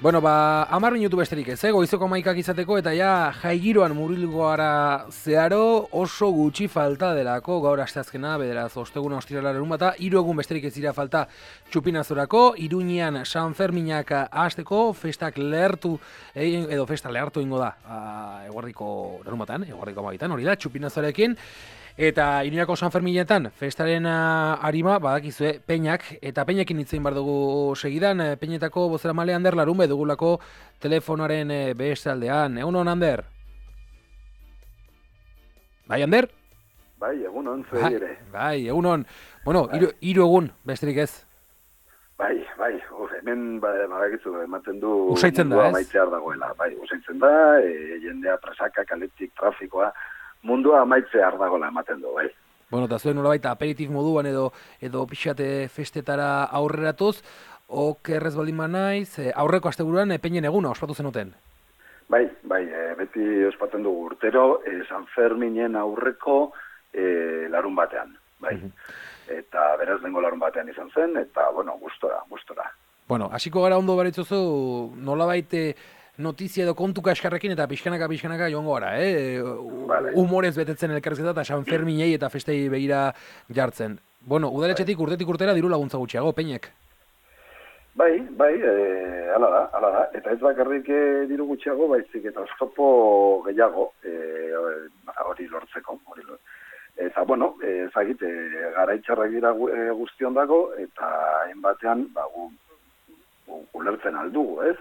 Bueno, 10 minutu besterik ez, goizeko 11 izateko eta ja jaigiroan murgilduko gara zeharo oso gutxi falta delako gaur asteazkena, bederaz osteguna ostiralaren bata, 3 egun besterik ez dira falta txupinazorako, Iruñean San Ferminak hasteko, festak lehertu, edo festa lehertu ingo da, eguerdiko larunbatean, eguerdiko 12 hori da, txupinazorekin. Eta Iruñako San Ferminetan festaren arima badakizue peñak, eta peñekin hitzein bar dugu segidan, peñetako bozeramale Ander Larunbe dugulako telefonoaren bestaldean. Egunon, Ander? Bai, Ander? Bai, egunon, zuei ere. Bai, egunon. Bueno, 3 egun, besterik ez. Bai, hemen badakizu ematen du usaitzen da, ez? Amaitzear dagoela. Bai, usaitzen da, jendea presaka, kaletik, trafikoa, mundua amaitzear dagoela ematen du, bai. Bueno, eta zuen nolabait aperitif moduan edo pixate festetara aurreratuz, okerrez baldin naiz, aurreko asteburuan peñen eguna ospatu zenuten. Bai, beti ospatzen dugu urtero, San Ferminen aurreko larun batean, bai. Eta beraz dengo larun batean izan zen, eta, bueno, gustora. Bueno, hasiko gara ondo baritzuzu, nolabait notizia edo kontuka eskarrekin eta pixkanaka joango gara, Vale. Humorez betetzen elkarrizketa eta San Ferminei eta festei begira jartzen. Bueno, udaletxetik urtetik urtera diru laguntza gutxiago, peñek. Bai, hala da. Eta ez bakarrik diru gutxiago, baizik eta oztopo gehiago hori lortzeko. Eta, bueno, ezagit, garaitxarrak dira guztion dago, eta hainbatean, ulertzen aldugu, ez?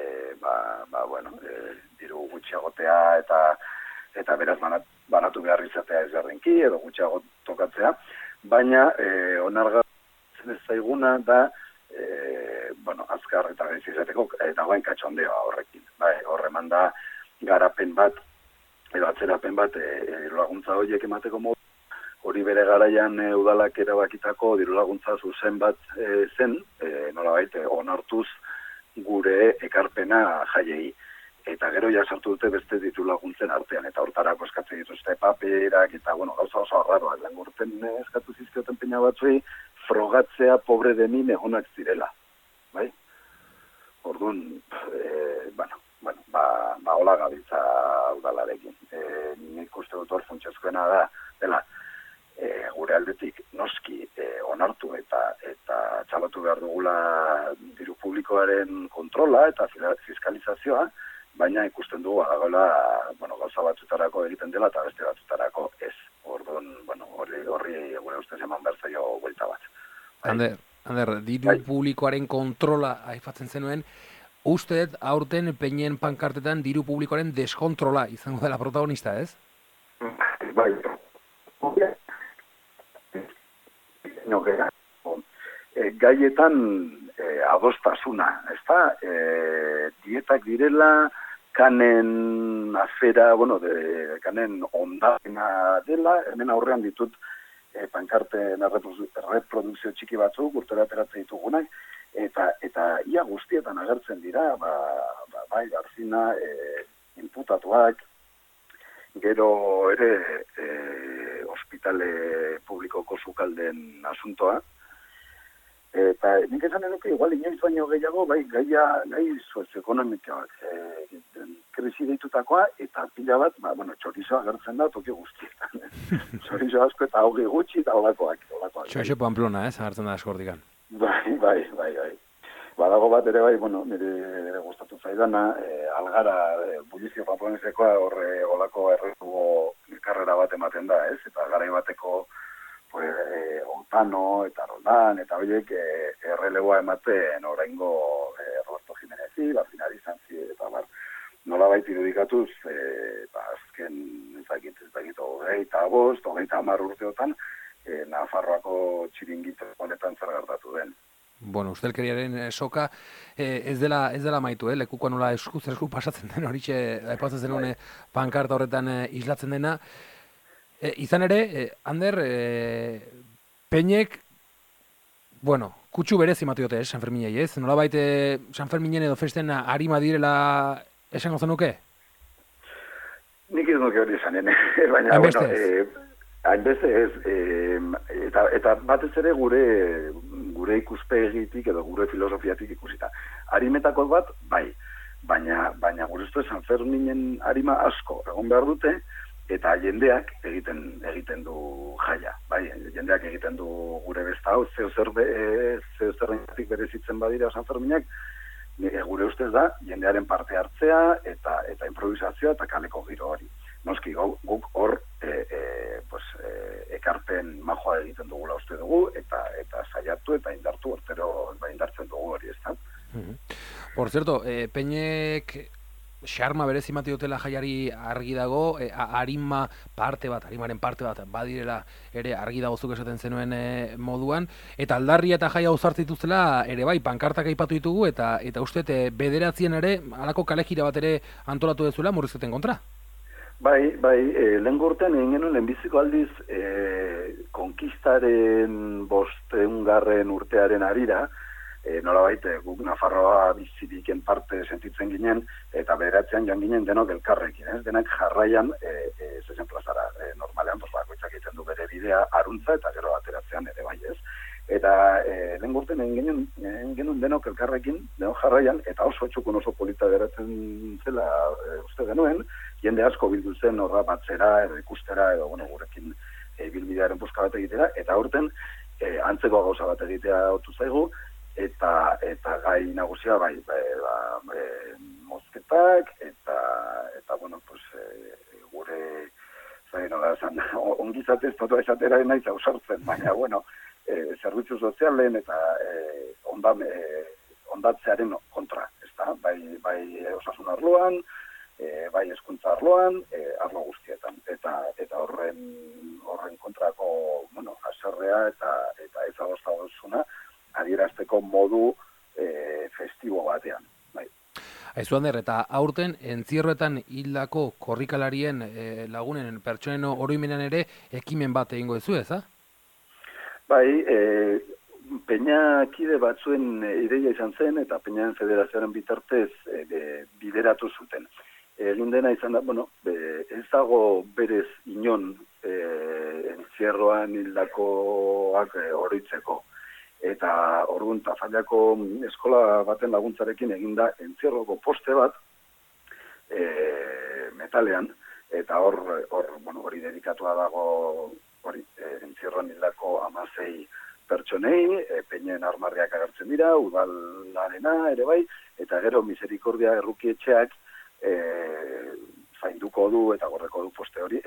Diru gutxiagotea eta beraz banatu behar izatea ezberdinki, edo gutxiago tokatzea, baina onargarritzen ez zaiguna da, azkar eta gaiz izateko, dagoen katxondeoa horrekin. Horreman da garapen bat, edo atzerapen bat, dirulaguntza horiek emateko modu, hori bere garaian udalak erabakitako dirulaguntza zuzen bat zen, nolabait onartuz gure ekarpena jaiei. Eta gero ja sartu dute beste dirulaguntzen artean, eta hortarako eskatzen dituzte paperak, eta gauza oso arraroa, langurten eskatu zizkioten peina batzuei, frogatzea pobre de min egonak zirela. Bai? Orduan, hola gabiltza udalarekin. Nik uste dut hor funtsezkoena da, dela, gure aldetik noski onartu eta txalatu behar dugula diru publikoaren kontrola eta fiskalizazioa, baina ikusten dugu gauza batzutarako egiten dela eta beste batzutarako ez. Orduan, horri gure ustez eman behar zaio buelta bat. Ander, diru publikoaren kontrola aipatzen zenuen, uste aurten peñen pankartetan diru publikoaren deskontrola izango dela protagonista, ez? Bai. Gaietan adostasuna, ezta? Dietak direla, kanen afera, kanen ondapena dela, hemen aurrean ditut pankarten reprodukzio txiki batzuk, urtera ateratzen ditugunak, eta ia guztietan agertzen dira, Garzina, inputatuak, gero ere ospitale publikoko sukalden asuntoa, eta nik esan eduke, igual inoiz baino gehiago, gai sozioekonomikoak krisi deitutakoa, eta pila bat, txorizoa agertzen da toki guztietan. Txorizo asko eta hogi gutxi eta holakoak. Txorizo Pamplona, agertzen da asko hortikan. Bai. Badago bat ere nire gustatu zaidana, Algara, Bulizio Pamplonesekoa horre olako erretugo karrera bat ematen da, ez? Eta garai bateko Otano eta Roldan, eta horiek errelegoa ematen oraingo Roberto Jimenezi, Barfinari Zantzi, eta nolabait irudikatuz, azken ezagit 25-30 urteotan, Nafarroako txiringito honetan zer gertatu den. Bueno, ustelkeriaren soka ez dela maitu, lekukoa nola esku pasatzen den horitxe aipatzen zenune pankarta horretan islatzen dena. Izan ere, Ander, peñek, kutsu berez imatiote, San Ferminei, ez? Nolabait San Ferminen edo festen arima direla esango zenuke? Nik ez nuke hori esanen, baina, hainbeste ez, eta batez ere gure ikuspegitik edo gure filosofiatik ikusita. Arimetako bat, bai. Baina gure ustez San Ferminen arima asko egon behar dute, eta jendeak egiten du jaia, bai, jendeak egiten du gure besta hau, zehozerrengatik berezitzen badira San Ferminak, gure ustez da, jendearen parte hartzea, eta improvisazioa, eta kaleko giro hori. Noski, guk hor, ekarpen majoa egiten dugula uste dugu, eta saiatu, eta indartu, ortero indartzen dugu hori, ez da? Por cierto, Peinek xarma berezi emate dutela jaiari argi dago, arimaren parte bat badirela ere argi dago zuk esaten zenuen moduan, eta aldarria eta jaia uzartzituztela ere bai, pankartak aipatu ditugu, eta uste bederatzien ere, halako kalejira bat ere antolatu dezuela murrizketen kontra? Bai, lehen urtean egin genuen lehenbiziko aldiz konkistaren 500. Urtearen harira, nolabait guk Nafarroa biziriken parte sentitzen ginen, eta bederatzean joan ginen denok elkarrekin, ez? Denak jarraian zezen plazara, normalean, bakoitzak egiten du bere bidea aruntza, eta gero ateratzean ere bai, ez? Eta lehen urtean egin genuen denok elkarrekin, denok jarraian, eta oso txukun oso polita geratzen zela uste genuen, jende asko bildu zen horra batzera, edo ikustera, edo gurekin bilbidearen puska bat egitera, eta aurten antzeko gauza bat egitea otu zaigu, eta gai nagusia bai, mozketak, eta gure ongizatez totoa esatera naiz ausartzen, baina, zerbitzu sozialen eta ondatzearen kontra, ezta? Bai osasun arloan, bai hezkuntza arloan, arlo guztietan, eta horren kontrako, haserrea eta ezagoztasuna adierazteko modu festibo batean. Bai. Aizu Ander, eta aurten entzierroetan hildako korrikalarien lagunen pertsonen oroimenean ere ekimen bat egingo duzu, ez? Bai, Peña kide batzuen ideia izan zen, eta Peñaren Federazioaren bitartez bideratu zuten. Egin dena izan da, ez dago berez inon entzierroan hildakoak oroitzeko. Eta orduan Tafallako eskola baten laguntzarekin eginda entzierroko poste bat metalean, eta hori dedikatua dago entzierroan hildako 16 pertsonei, Peñen armarriak agertzen dira, udalarena ere bai, eta gero Misericordia errukietxeak zainduko du eta gorreko du poste hori.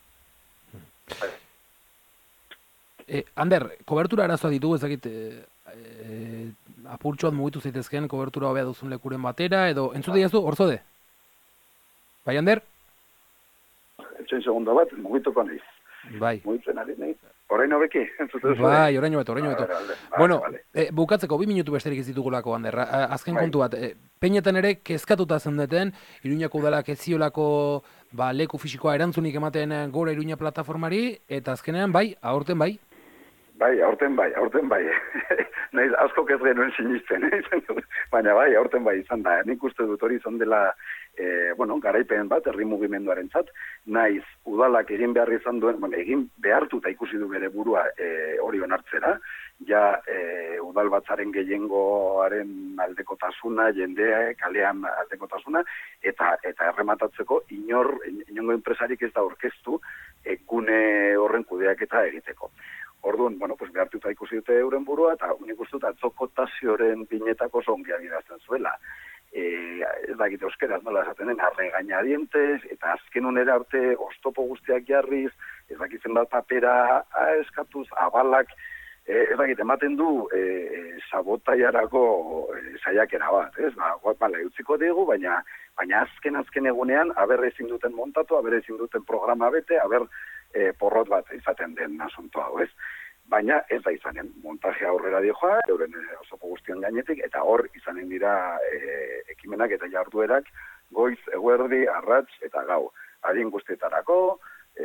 Ander, kobertura arazoa ditugu, ezakit apurtxoat mugitu zaitezken kobertura hobea duzun lekuren batera, edo entzute jazu, orzode? Bai, Ander? Etxoin segundo bat, mugituko nahiz. Bai. Mugitzen ari nahiz. Orain hobeki, entzute duzu. Bai, orain hobeto. Bueno, bukatzeko, 2 minutu besterik ez ditugulako, Ander. Azken kontu bat, Peinetan ere kezkatuta zendeten, Iruñako udalak ez ziolako leku fisikoa erantzunik ematen Gora Iruña plataformari, eta azkenean bai, aurten bai. Bai, aurten bai. Naiz asko ez genuen sinisten, baina bai, aurten bai izan da. Nik uste dut hori izan dela, garaipen bat, herri mugimenduarentzat, naiz udalak egin behar izan duen, egin behartuta ikusi du bere burua hori onartzera, ja udal batzaren gehiengoaren aldekotasuna, jendea kalean aldekotasuna, eta errematatzeko inongo enpresarik ez da aurkeztu gune horren kudeaketa egiteko. Orduan, behartuta ikusi dute euren burua, eta unik uste dut atzokotazioaren binetako zongia bidazten zuela. Ez dakit euskeraz nola esaten den, arregainadientes, eta azken unera arte oztopo guztiak jarriz, ez dakitzen bat papera eskatuz, abalak, ez dakit ematen du sabotaiarako saiakera bat, ez? Utziko dugu, baina azken egunean, aber ezin duten montatu, aber ezin duten programa bete, aber porrot bat izaten den asunto hau, ez? Baina ez da izanen montajea aurrera dioa, euren osopo guztion gainetik, eta hor izanen dira ekimenak eta jarduerak goiz, eguerdi, arratz eta gau. Adin guztietarako,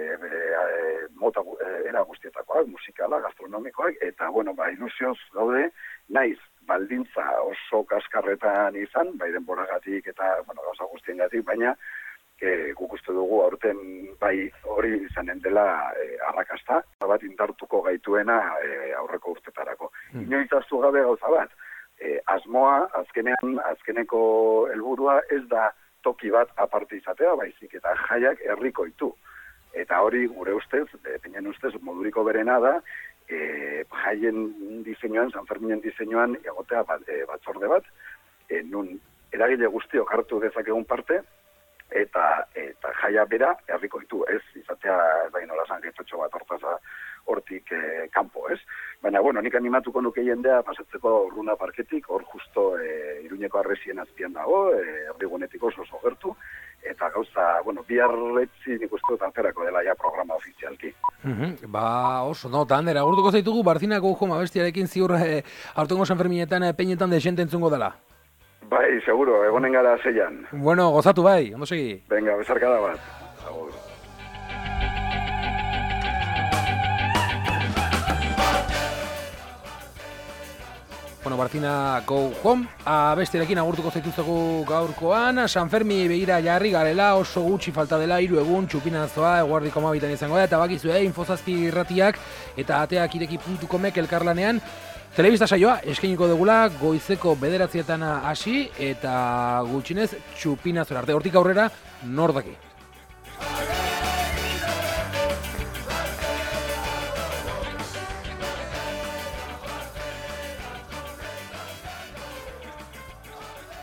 era guztietakoak, musikala, gastronomikoak, eta, ilusioz gaude, naiz baldintza oso kaskarretan izan, bai denboragatik eta, gauza guztiengatik, baina guk uste dugu aurten bai hori izanen dela arrakasta, bat indartuko gaituena aurreko urtetarako. Inoiz hartu gabe gauza bat, asmoa, azkeneko helburua ez da toki bat aparte izatea, baizik eta jaiak herrikoitu. Eta hori gure ustez, peinen ustez, moduriko berena da, jaien diseinuan, San Ferminen diseinuan, egotea batzorde bat, nun eragile guztiok hartu dezakegun parte, eta jaia bera herrikoitu, ez izatea ez da inola zangetxotxo bat hortik kanpo, ez? Baina, bueno, nik animatuko nuke jendea pasatzeko Urruna parketik, hor justo Iruñeko Arresien azpian dago, erdigunetik oso gertu, eta gauza, bueno, biarretzi nik uste dut aterako dela ja programa ofizialki. Ba, oso, no, eta handera, agurtuko zaitugu Barzinako joma bestiarekin ziur aurtengo San Ferminetan peinetan desente entzungo dela. Bai, seguro, egonen gara zeian. Bueno, gozatu bai, ondo segi. Venga, bezarkada bat. Agur. Bueno, Barcina go home, abestiarekin agurtuko zaituztegu gaurkoan, San Fermi begira jarri garela, oso gutxi falta dela, 3 egun, txupinazoa, eguardiko 12 izango da, eta bakizu, Infozazpi irratiak, eta ateak ireki.comek elkarlanean, telebista saioa eskainiko dugula, goizeko 9:00 hasi, eta gutxinez txupinazora arte, hortik aurrera, nor daki.